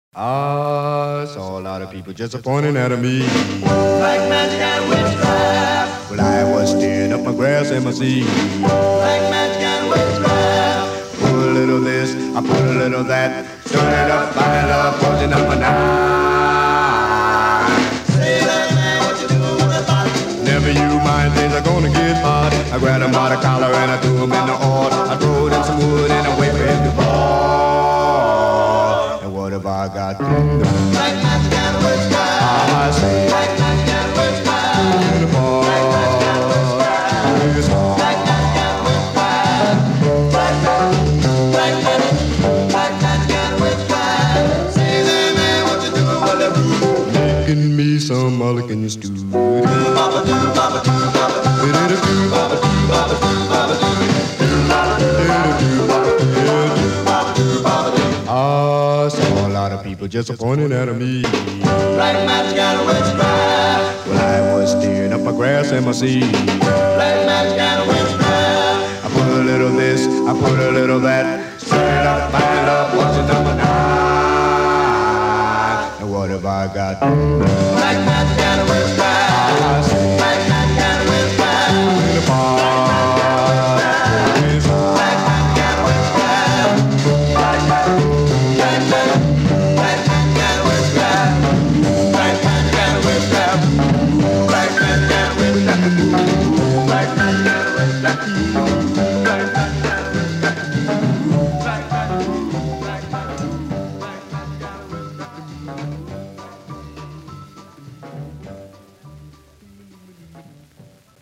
I saw a lot of people just pointing at me. Like magic and witchcraft. Well, I was stirring up my grass and my seed. Like magic and witchcraft. Put a little this, I put a little that. Stirring it up, fire it up, putting up my knife. Say that man, what you doing with the pot? Never you mind, things are gonna get hot. I grabbed him by the collar and I threw him in the oil. I threw it in some wood and I wait for him to fall. And what have I got to do? Like magic and witchcraft. I say, Like magic and witchcraft. in the fall. Like magic and witchcraft. Like magic and witchcraft. Like magic and witchcraft. Say that man, what you doing with the pot? Making me some mulligan stew. Baba doo, baba doo, baba doo, baba doo, baba doo, baba doo, baba doo, baba doo, baba doo, baba doo. I saw a lot of people just pointing at me. Like magic and witchcraft. Well, I was stirring up my grass and my seed. Like magic and witchcraft. I put a little this, I put a little that. Stir it up, fire it up, watch it up my knife. And what have I got? Like magic and witchcraft. I say, Like magic and witchcraft. in the fall. Like magic and witchcraft. Like magic and witchcraft. Like magic and witchcraft. Like magic and witchcraft. Like magic and witchcraft.